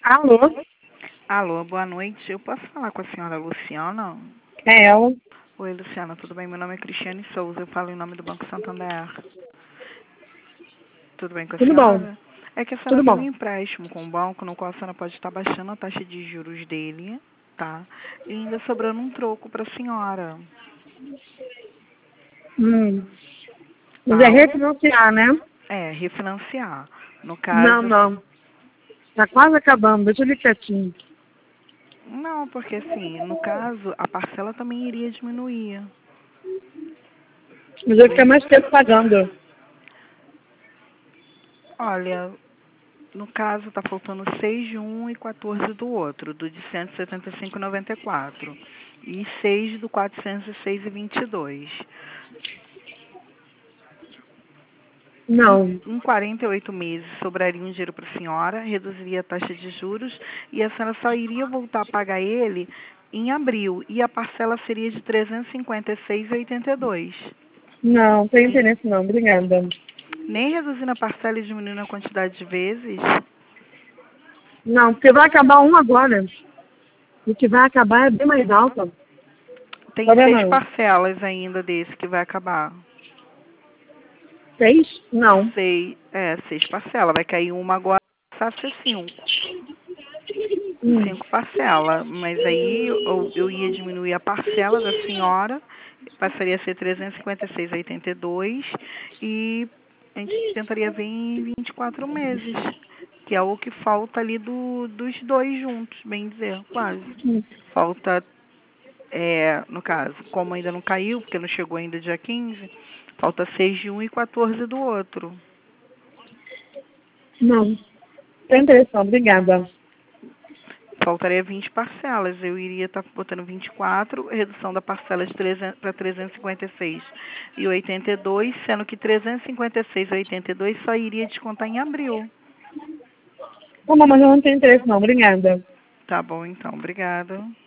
Alô? Alô, boa noite. Eu posso falar com a senhora Luciana? É ela. Oi, Luciana, tudo bem? Meu nome é Cristiane Souza, eu falo em nome do Banco Santander. Tudo bem com a Tudo bom? senhora? É que a senhora Tudo tem um bom. empréstimo com o banco, no qual a senhora pode estar baixando a taxa de juros dele, tá? E ainda sobrando um troco para a senhora. Mas é Tá? refinanciar, né? Refinanciar. No Não, caso, não. Tá quase acabando. Deixa ele quietinho. não, porque assim, no caso, a parcela também iria diminuir. Mas vai ficar mais tempo pagando. Olha, no caso, está faltando 6 de um e 14 do outro, do de 175,94. E 6 do 406,22. Não. Em 48 meses, sobraria um dinheiro para a senhora, reduziria a taxa de juros e a senhora só iria voltar a pagar ele em abril. E a parcela seria de 356,82. Não, tem interesse não. Obrigada. Nem reduzindo a parcela e diminuindo a quantidade de vezes. Não, porque vai acabar um agora. E o que vai acabar é bem mais alto. Tem Tá 6 vendo? parcelas ainda desse que vai acabar. 6? Não. 6 parcelas. Vai cair uma agora, passar a ser 5. Hum. 5 parcelas. Mas aí eu ia diminuir a parcela da senhora, passaria a ser 356,82 e a gente tentaria ver em 24 meses, que é o que falta ali dos dois juntos, bem dizer, quase. Falta, no caso, como ainda não caiu, porque não chegou ainda dia 15, falta 6 de um e 14 do outro. Não. Tem interesse não. Obrigada. Faltaria 20 parcelas. Eu iria estar botando 24, redução da parcela de 300 para 356,82, sendo que 356,82 só iria descontar em abril. Tá bom, mas eu não tenho interesse não. Obrigada. Tá bom, então. Obrigada.